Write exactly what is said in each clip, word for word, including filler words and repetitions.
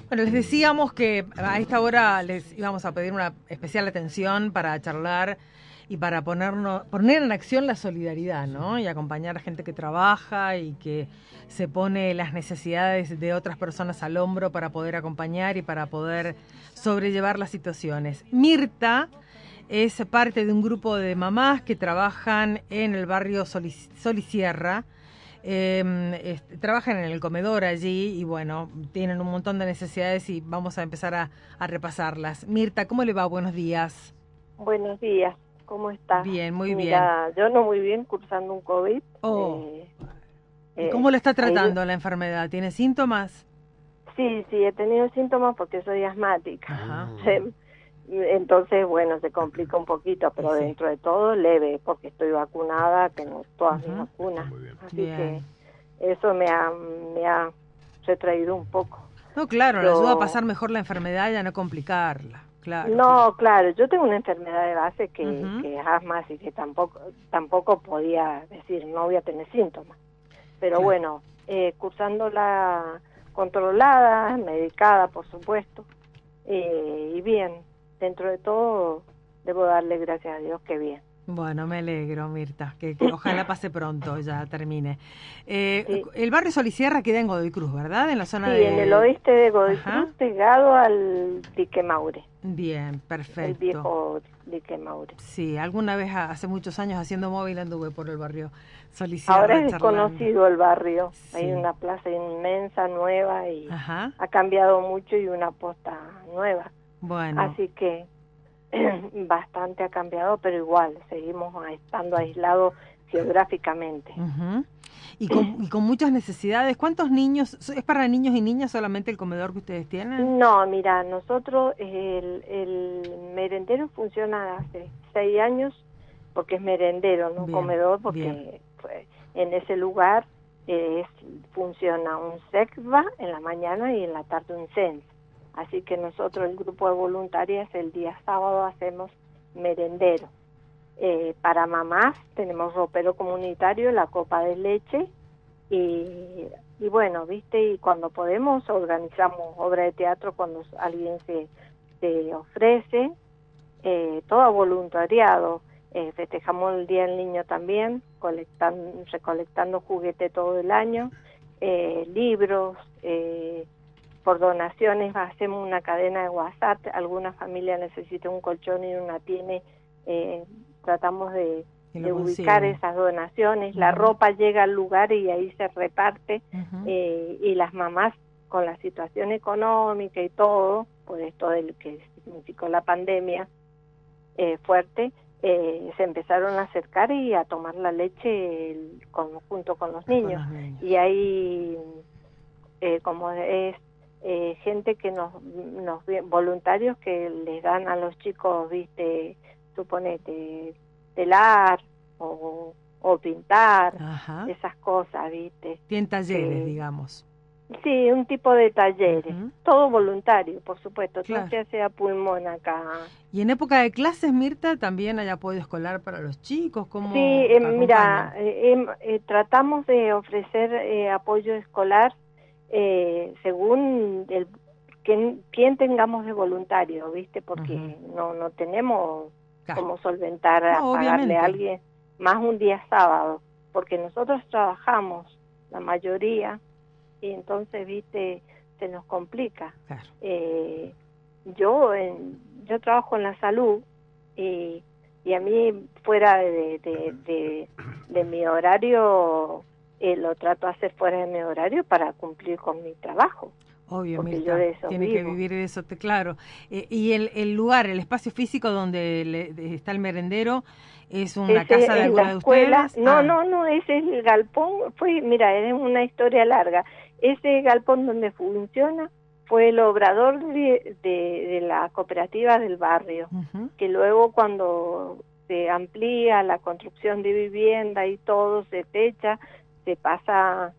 Bueno, les decíamos que a esta hora les íbamos a pedir una especial atención para charlar y para ponernos, poner en acción la solidaridad, ¿no? Y acompañar a gente que trabaja y que se pone las necesidades de otras personas al hombro para poder acompañar y para poder sobrellevar las situaciones. Mirta es parte de un grupo de mamás que trabajan en el barrio Sol y Sierra. Eh, este, trabajan en el comedor allí y bueno, tienen un montón de necesidades y vamos a empezar a, a repasarlas. Mirta, ¿cómo le va? Buenos días. Buenos días, ¿cómo estás? Bien, muy Mira, bien. yo no muy bien, cursando un COVID. Oh, Eh, ¿y eh, cómo lo está ahí, tratando la enfermedad? ¿Tiene síntomas? sí, sí, he tenido síntomas porque soy asmática. Ajá. Entonces, bueno, se complica un poquito, pero Sí. dentro de todo leve, porque estoy vacunada, tengo todas mis Uh-huh. vacunas. Así Bien. que eso me ha, me ha retraído un poco. No, claro, le ayuda a Yo, pasar mejor la enfermedad y a no complicarla. Claro. no, claro, yo tengo una enfermedad de base que, Uh-huh. que es asma, así que tampoco, tampoco podía decir, no voy a tener síntomas. Pero Claro. bueno, eh, cursándola controlada, medicada, por supuesto, eh, y bien, dentro de todo, debo darle gracias a Dios que bien. Bueno, me alegro, Mirta, que, que ojalá pase pronto, ya termine. Eh, Sí, el barrio Sol y Sierra queda en Godoy Cruz, ¿verdad? En la zona sí, de... en el oeste de Godoy Ajá. Cruz, pegado al dique Maure, Bien, el perfecto. viejo dique Maure. Sí, alguna vez hace muchos años haciendo móvil anduve por el barrio Sol y Ahora Sierra es charlando. desconocido el barrio, hay Sí. una plaza inmensa, nueva, y Ajá. ha cambiado mucho y una posta nueva. Bueno. Así que bastante ha cambiado, pero igual seguimos estando aislados geográficamente. Uh-huh. Y con, y con muchas necesidades. ¿Cuántos niños? ¿Es para niños y niñas solamente el comedor que ustedes tienen? No, mira, nosotros el, el merendero funciona hace seis años porque es merendero, no Bien, comedor, bien. porque pues, en ese lugar eh, es, funciona un SECVA en la mañana y en la tarde un CENS. Así que nosotros, el grupo de voluntarias, el día sábado hacemos merendero. Eh, para mamás tenemos ropero comunitario, la copa de leche y, y bueno, viste, y cuando podemos organizamos obra de teatro cuando alguien se, se ofrece, eh, todo a voluntariado. Eh, festejamos el Día del Niño también, colectando, recolectando juguete todo el año, eh, libros, eh, por donaciones hacemos una cadena de WhatsApp, alguna familia necesita un colchón y no la tiene, eh, tratamos de, de ubicar esas donaciones, uh-huh. La ropa llega al lugar y ahí se reparte, uh-huh. eh, y las mamás con la situación económica y todo, por esto del que significó la pandemia eh, fuerte, eh, se empezaron a acercar y a tomar la leche el, con, junto con los niños, con los niños. Y ahí, eh, como es Eh, gente que nos, nos voluntarios que les dan a los chicos, viste, suponete, telar o, o pintar, ajá. Esas cosas, viste. Tienen talleres, que, digamos. Sí, un tipo de talleres, uh-huh. Todo voluntario, por supuesto, claro. No se hace a pulmón acá. ¿Y en época de clases, Mirta, también hay apoyo escolar para los chicos? ¿Cómo sí, eh, mira, eh, eh, tratamos de ofrecer eh, apoyo escolar Eh, según el quien, quien tengamos de voluntario, ¿viste? Porque uh-huh. no no tenemos claro. Cómo solventar a no, pagarle a alguien más un día sábado, porque nosotros trabajamos la mayoría y entonces, ¿viste? Se nos complica. Claro. Eh, yo en, yo trabajo en la salud y, y a mí fuera de, de, de, de mi horario Eh, lo trato de hacer fuera de mi horario para cumplir con mi trabajo. Obvio, porque Mirta, yo de eso tiene vivo. que vivir de eso, te, claro. Eh, y el, el lugar, el espacio físico donde le, de, está el merendero, ¿es una ese casa de es alguna la de escuela. ustedes? No, ah. no, no, ese es el galpón. Fue, mira, es una historia larga. Ese galpón donde funciona fue el obrador de, de, de la cooperativa del barrio, uh-huh. Que luego cuando se amplía la construcción de vivienda y todo, se techa, se pasa,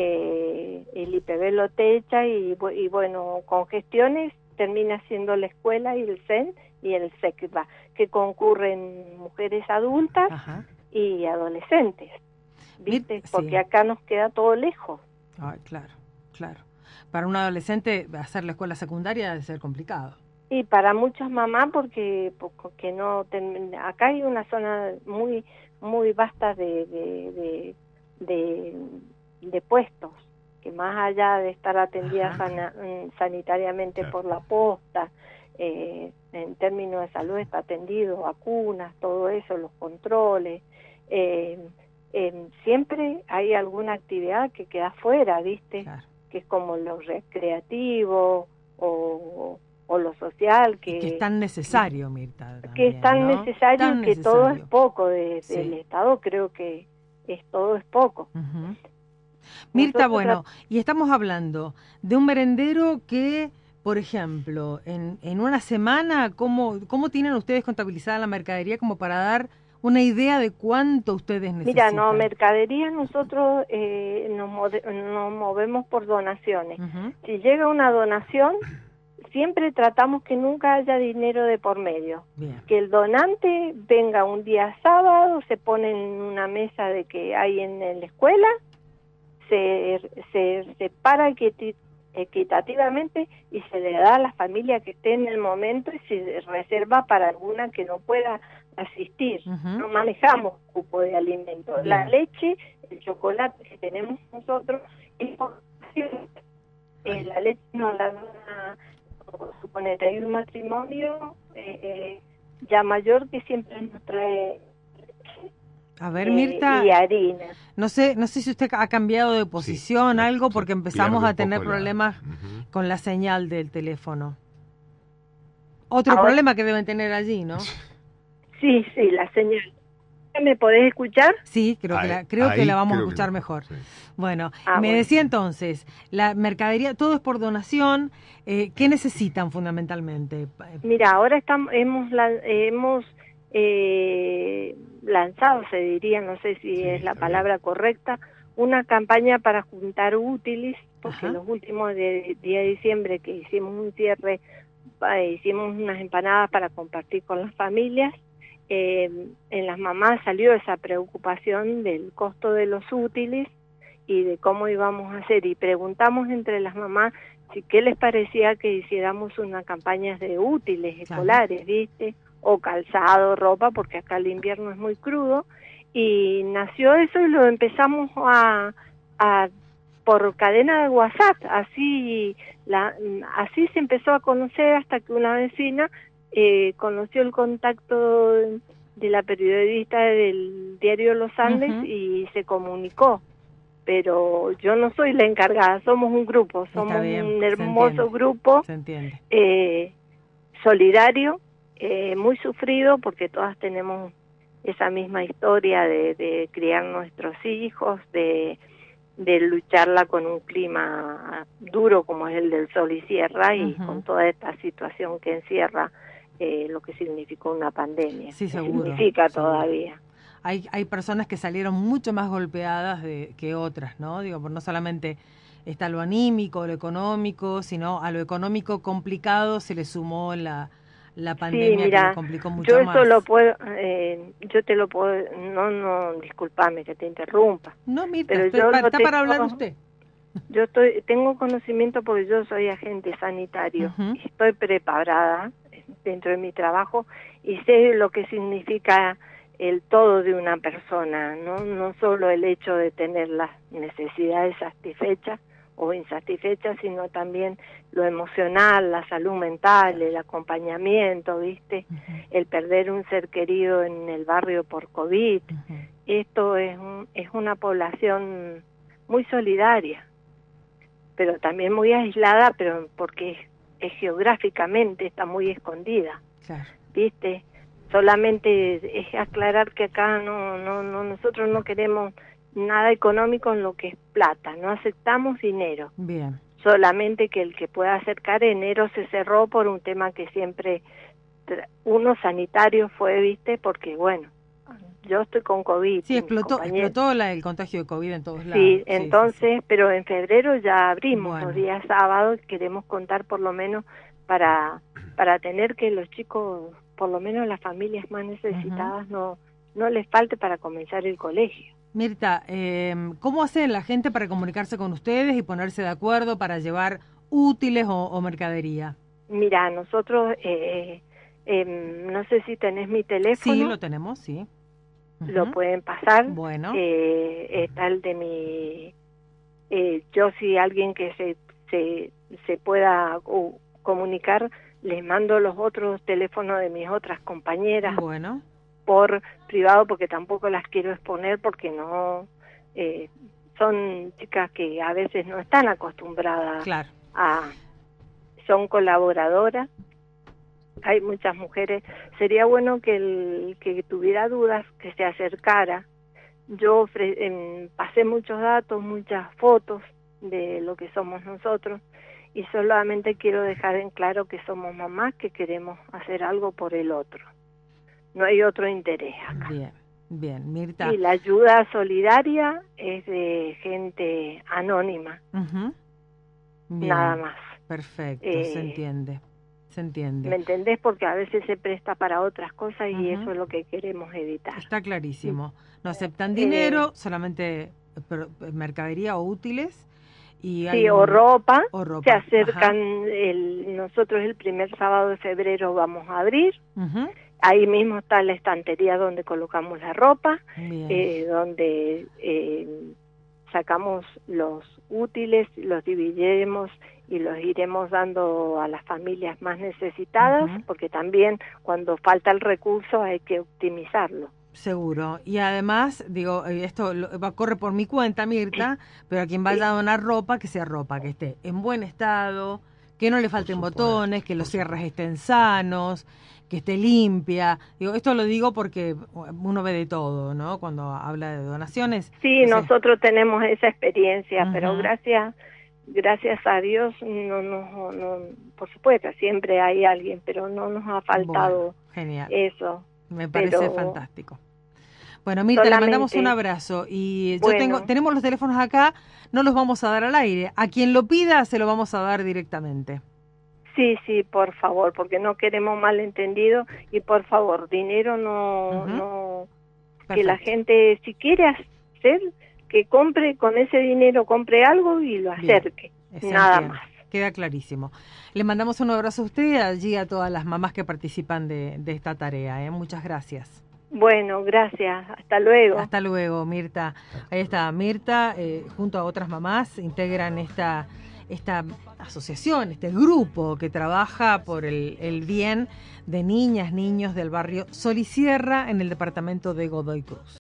eh, el I P B lo techa y, y bueno, con gestiones termina siendo la escuela y el CEN y el SECVA, que concurren mujeres adultas Ajá. y adolescentes, ¿viste? Sí. Porque acá nos queda todo lejos. Ay, claro, claro. Para un adolescente hacer la escuela secundaria debe ser complicado. Y para muchas mamás, porque, porque no ten, acá hay una zona muy muy vasta de de, de, de, de puestos, que más allá de estar atendida sana, sanitariamente claro. por la posta, eh, en términos de salud está atendido, vacunas, todo eso, los controles, eh, eh, siempre hay alguna actividad que queda fuera, ¿viste? Claro. Que es como lo recreativo o, o lo social. Que, que es tan necesario, Mirta. También, que es tan ¿no? necesario tan que necesario. todo es poco de, sí. del Estado, creo que es todo es poco. Uh-huh. Mirta, bueno, y estamos hablando de un merendero que, por ejemplo, en, en una semana, ¿cómo, ¿cómo tienen ustedes contabilizada la mercadería como para dar una idea de cuánto ustedes necesitan? Mira, no, mercadería nosotros eh, nos, mode- nos movemos por donaciones. Uh-huh. Si llega una donación, siempre tratamos que nunca haya dinero de por medio. Bien. Que el donante venga un día sábado, se pone en una mesa de que hay en la escuela, se, se separa equitativamente y se le da a la familia que esté en el momento y se reserva para alguna que no pueda asistir. Uh-huh. No manejamos cupo de alimentos. Bien. La leche, el chocolate que tenemos nosotros, es eh, la leche nos la dona, suponete, hay un matrimonio eh, eh, ya mayor que siempre nos trae A ver, Mirta, eh, y harina. No sé, no sé si usted ha cambiado de posición, sí, algo, porque empezamos a tener problemas la... uh-huh. con la señal del teléfono. Otro Ahora, problema que deben tener allí, ¿no? Sí, sí, la señal. ¿Me podés escuchar? Sí, creo ahí, que la, creo que la vamos a escuchar que... mejor. Sí. Bueno, ah, me bueno. decía entonces, la mercadería, todo es por donación. Eh, ¿Qué necesitan fundamentalmente? Mira, ahora estamos, hemos, hemos eh, lanzado, se diría, no sé si sí, es la palabra bien. correcta, una campaña para juntar útiles, porque Ajá. los últimos de, día de diciembre que hicimos un cierre, eh, hicimos unas empanadas para compartir con las familias. Eh, en las mamás salió esa preocupación del costo de los útiles y de cómo íbamos a hacer, y preguntamos entre las mamás si qué les parecía que hiciéramos una campaña de útiles escolares, ¿viste? O calzado, ropa, porque acá el invierno es muy crudo, y nació eso y lo empezamos a, a por cadena de WhatsApp, así la así se empezó a conocer hasta que una vecina Eh, conoció el contacto de la periodista del diario Los Andes uh-huh. y se comunicó, pero yo no soy la encargada, somos un grupo, somos bien, un hermoso grupo se entiende. Eh, solidario, eh, muy sufrido porque todas tenemos esa misma historia de, de criar nuestros hijos, de de lucharla con un clima duro como es el del sol y sierra y uh-huh. con toda esta situación que encierra Eh, lo que significó una pandemia. Sí, seguro. Significa seguro. todavía. Hay hay personas que salieron mucho más golpeadas de, que otras, ¿no? Digo, no solamente está lo anímico, lo económico, sino a lo económico complicado se le sumó la, la pandemia sí, mira, que lo complicó mucho yo más. Yo eso lo puedo, eh, yo te lo puedo, no, no, discúlpame que te interrumpa. No, Mirta, pero estoy, yo está tengo, para hablar usted. Yo estoy, tengo conocimiento porque yo soy agente sanitario, uh-huh. y estoy preparada dentro de mi trabajo y sé lo que significa el todo de una persona, no no solo el hecho de tener las necesidades satisfechas o insatisfechas, sino también lo emocional, la salud mental, el acompañamiento, ¿viste? Uh-huh. El perder un ser querido en el barrio por COVID. Uh-huh. Esto es un, es una población muy solidaria, pero también muy aislada, pero porque es Es geográficamente está muy escondida, claro. ¿viste? Solamente es aclarar que acá no, no, no, nosotros no queremos nada económico en lo que es plata, no aceptamos dinero. Bien. Solamente que el que pueda acercar, enero se cerró por un tema que siempre uno sanitario fue, ¿viste? Porque bueno, yo estoy con COVID. Sí, explotó, explotó la, el contagio de COVID en todos lados. Sí, entonces, sí, sí, sí. pero en febrero ya abrimos bueno. los días sábados, queremos contar por lo menos para para tener que los chicos, por lo menos las familias más necesitadas, uh-huh. no no les falte para comenzar el colegio. Mirta, eh, ¿cómo hace la gente para comunicarse con ustedes y ponerse de acuerdo para llevar útiles o, o mercadería? Mira, nosotros, eh, eh, no sé si tenés mi teléfono. Sí, lo tenemos, sí. Uh-huh. Lo pueden pasar. Bueno. Eh, está el de mi... Eh, yo, si alguien que se, se, se pueda uh, comunicar, les mando los otros teléfonos de mis otras compañeras. Bueno. Por privado, porque tampoco las quiero exponer, porque no... Eh, son chicas que a veces no están acostumbradas claro. a... Son colaboradoras. Hay muchas mujeres. Sería bueno que el que tuviera dudas, que se acercara. Yo eh, pasé muchos datos, muchas fotos de lo que somos nosotros, y solamente quiero dejar en claro que somos mamás que queremos hacer algo por el otro. No hay otro interés acá. Bien, bien, Mirta. Y la ayuda solidaria es de gente anónima. Uh-huh. Bien, nada más. Perfecto, eh, se entiende. Se entiende. ¿Me entendés? Porque a veces se presta para otras cosas y uh-huh. eso es lo que queremos evitar. Está clarísimo. No aceptan dinero, eh, solamente mercadería o útiles. Y sí, o ropa. o ropa. Se acercan, el, nosotros el primer sábado de febrero vamos a abrir. Uh-huh. Ahí mismo está la estantería donde colocamos la ropa, eh, donde eh, sacamos los útiles, los dividiremos y los iremos dando a las familias más necesitadas, uh-huh. porque también cuando falta el recurso hay que optimizarlo. Seguro. Y además, digo, esto va, corre por mi cuenta, Mirta, pero a quien vaya sí. a donar ropa, que sea ropa, que esté en buen estado, que no le falten botones, que los cierres estén sanos, que esté limpia. Digo, esto lo digo porque uno ve de todo, ¿no? Cuando habla de donaciones. Sí, no nosotros sé. tenemos esa experiencia, uh-huh. pero gracias gracias a Dios, no, no, no, por supuesto, siempre hay alguien, pero no nos ha faltado bueno, genial. eso. Me parece pero fantástico. Bueno, Mirta, solamente, le mandamos un abrazo y yo bueno. tengo, tenemos los teléfonos acá, no los vamos a dar al aire. A quien lo pida se lo vamos a dar directamente. Sí, sí, por favor, porque no queremos malentendido y por favor, dinero no, uh-huh. no, Perfecto. Que la gente, si quiere hacer, que compre con ese dinero, compre algo y lo acerque, Bien, nada entiende. más. Queda clarísimo. Le mandamos un abrazo a usted y allí a todas las mamás que participan de, de esta tarea. ¿eh? Muchas gracias. Bueno, gracias. Hasta luego. Hasta luego, Mirta. Ahí está Mirta, eh, junto a otras mamás, integran esta, esta asociación, este grupo que trabaja por el, el bien de niñas, niños del barrio Sol y Sierra en el departamento de Godoy Cruz.